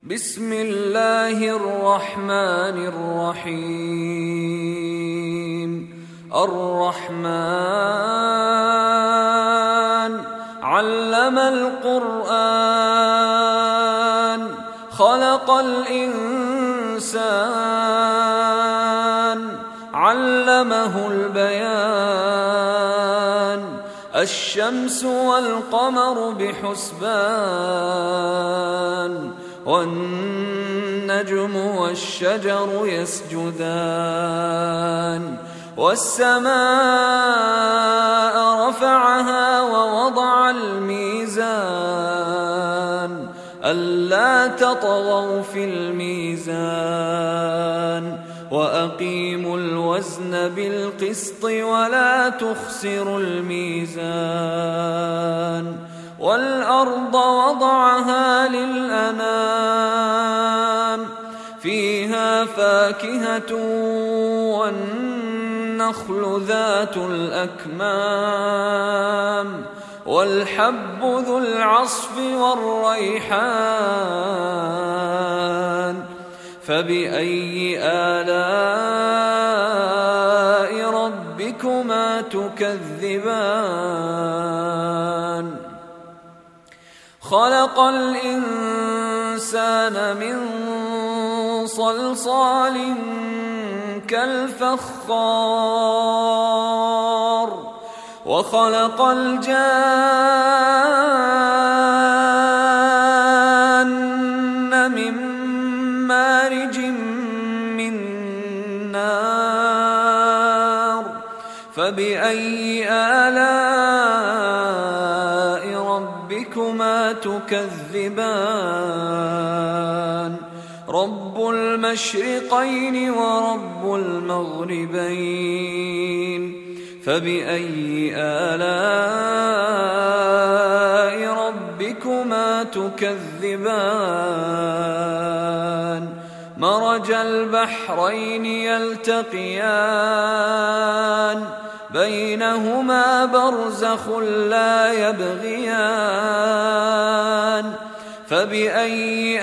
بسم الله الرحمن الرحيم. الرحمن علم القرآن خلق الإنسان علمه البيان الشمس والقمر بحسبان والنجم والشجر يسجدان والسماء رفعها ووضع الميزان ألا تطغوا في الميزان وأقيموا الوزن بالقسط ولا تخسروا الميزان والأرض وضعها للأنام فيها فاكهة والنخل ذات الأكمام والحب ذو العصف والريحان فبأي آلاء ربكما تكذبان خلق الإنسان من صلصال كالفخار وخلق الجان من مارج من نار فبأي آلاء ربكما تكذبان رب المشرقين ورب المغربين فبأي آلاء ربكما تكذبان مرج البحرين يلتقيان بينهما برزخ لا يبغيان فبأي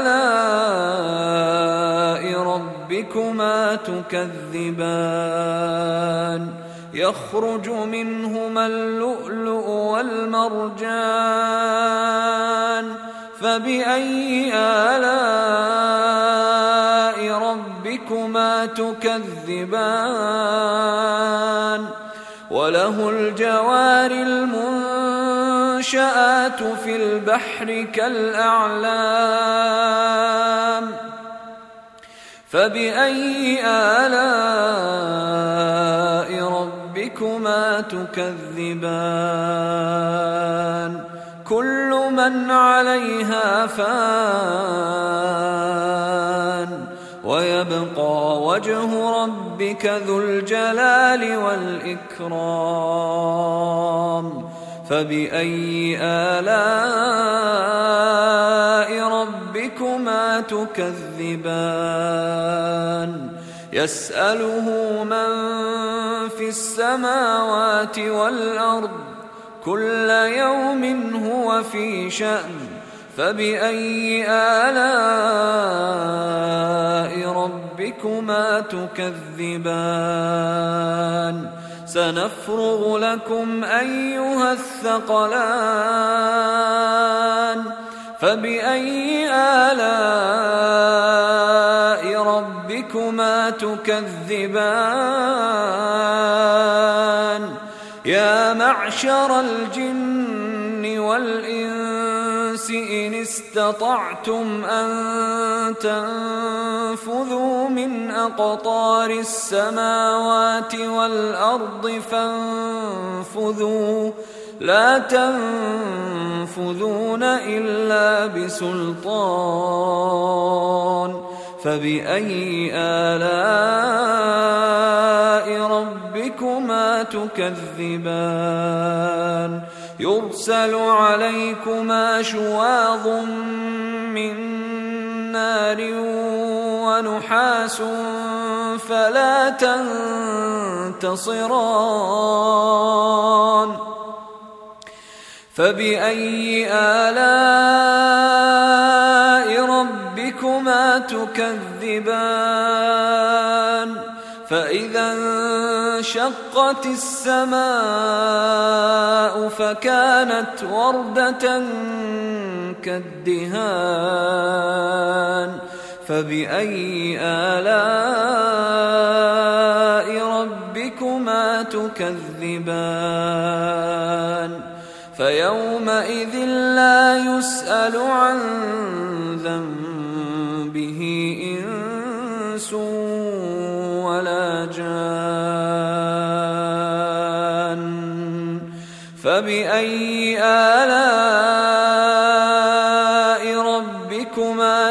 آلاء ربكما تكذبان يخرج منهما اللؤلؤ والمرجان فبأي آلاء ربكما تكذبان وله الجوار المنشآت في البحر كالأعلام فبأي آلاء ربكما تكذبان كل من عليها فان ويبقى وجه ربك ذو الجلال والإكرام فبأي آلاء ربكما تكذبان يسأله من في السماوات والأرض كل يوم هو في شأن فبأي آلاء ربكما تكذبان سنفرغ لكم أيها الثقلان فبأي آلاء ربكما تكذبان يا معشر الجن والإنس إن استطعتم أن تنفذوا من أقطار السماوات والأرض فانفذوا لا تنفذون إلا بسلطان فبأي آلاء ربكما تكذبان يرسل عليكما شواظ من نار ونحاس فلا تنتصران فبأي آلاء ربكما ربكما تكذبان فإذا انشقت السماء فكانت وردة كالدهان فبأي آلاء ربكما تكذبان فيومئذ لا يسأل عن ذنبه إنس ولا جان فبأي آلاء ربكما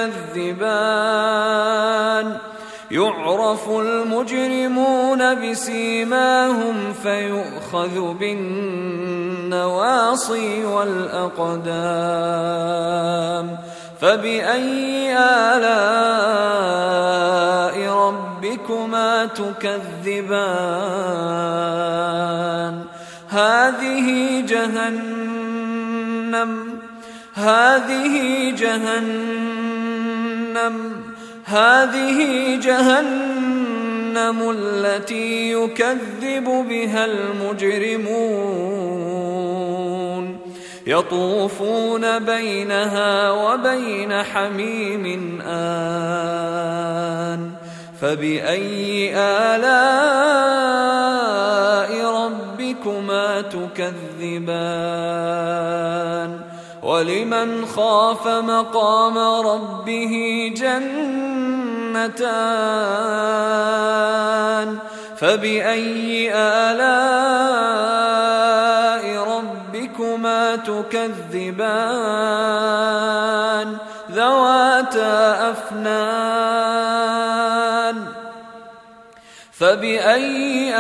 تكذبان يعرف المجرمون بسيماهم فيؤخذ بالنواصي والأقدام فبأي آلاء ربكما تكذبان هذه جهنم التي يكذب بها المجرمون يطوفون بينها وبين حميم آن فبأي آلاء ربكما تكذبان ولمن خاف مقام ربه جنتان فبأي آلاء ربكما تكذبان ذواتا أفنان فبأي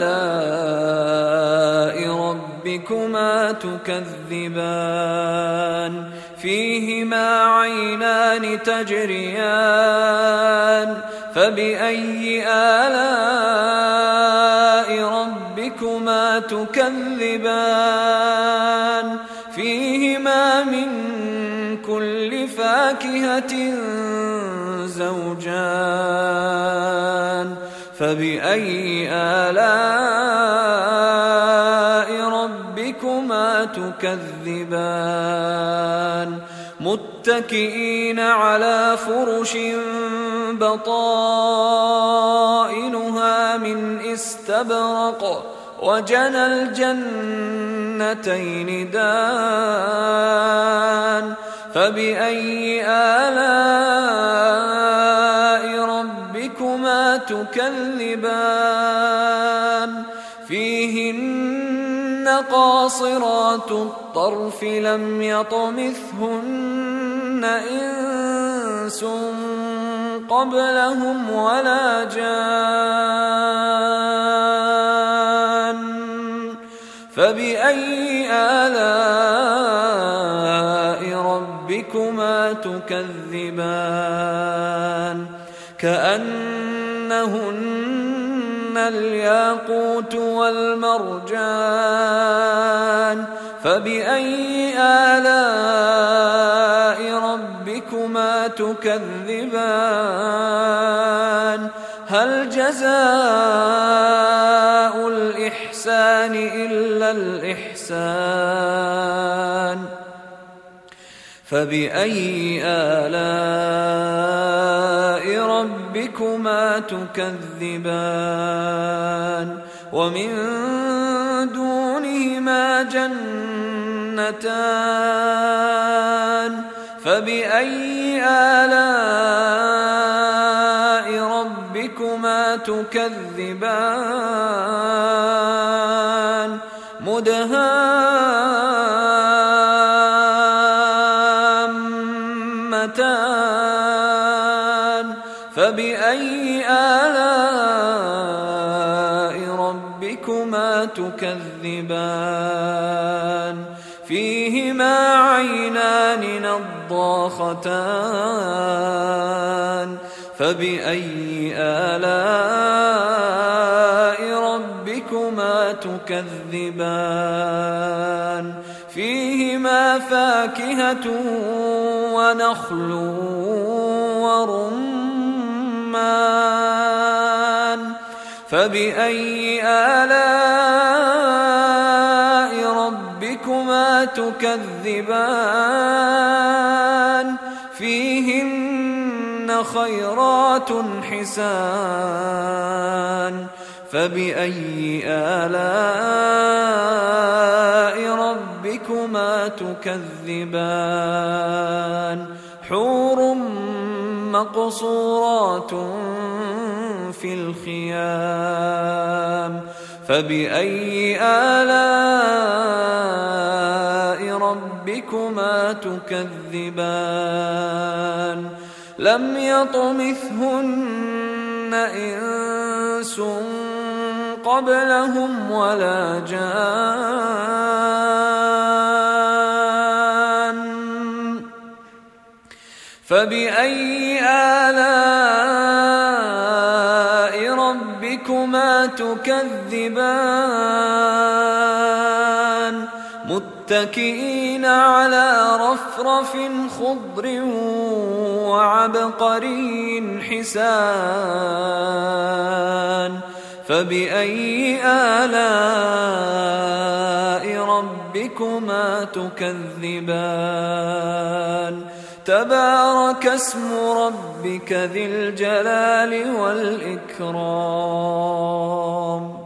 آلاء ربكما تكذبان فيهما عينان تجريان فبأي آلاء ربكما تكذبان فيهما من كل فاكهة زوجان فبأي آلاء ربكما تكذبان متكئين على فرش بطائنها من استبرق وجنى الجنتين دان فبأي آلاء ربكما تكذبان فيهن قاصرات الطرف لم يطمثهن إنس قبلهم ولا جان فبأي آلاء ربكما تكذبان كأنهن الياقوت والمرجان فبأي آلاء ربكما تكذبان هل جزاء الإحسان إلا الإحسان فبأي آلاء ربكما تكذبان ومن دونهما جنتان فبأي آلاء ربكما تكذبان مدهامتان فبأي آلاء ربكما تكذبان فيهما عينان نضاختان فبأي آلاء ربكما تكذبان فيهما فاكهة ونخل ورمان فبأي آلاء ربكما تكذبان فيهن خيرات حسان فبأي آلاء ربكما تكذبان حور مقصورات في الخيام فبأي آلاء ربكما تكذبان لم يطمثهن إنس قبلهم ولا جان فبأي آلاء ربكما تكذبان متكئين على رفرف خضر وعبقري حسان فبأي آلاء ربكما تكذبان تبارك اسم ربك ذي الجلال والإكرام